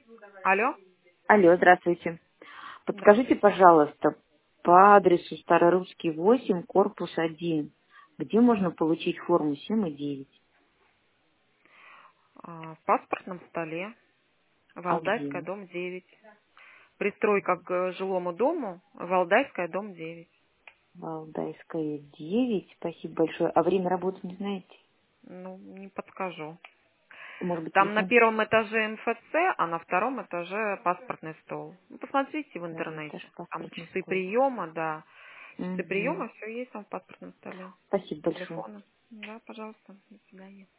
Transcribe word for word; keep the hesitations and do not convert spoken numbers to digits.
Алло, Алло, здравствуйте. Подскажите, здравствуйте. пожалуйста, по адресу Старорусский восемь, корпус один, где можно получить форму семь и девять? А, В паспортном столе, А где? Валдайская, дом девять. Пристройка к жилому дому, Валдайская, дом девять. Валдайская девять. Спасибо большое. А время работы не знаете? Ну, не подскажу. Может быть, Там на телефон? первом этаже эм эф це, а на втором этаже паспортный стол. Ну, посмотрите в Второй этаж, интернете. Там паспортный часы стол. приема, да. Часы Угу. приема, все есть там в паспортном столе. Спасибо большое. Телефоны. Да, пожалуйста. До свидания.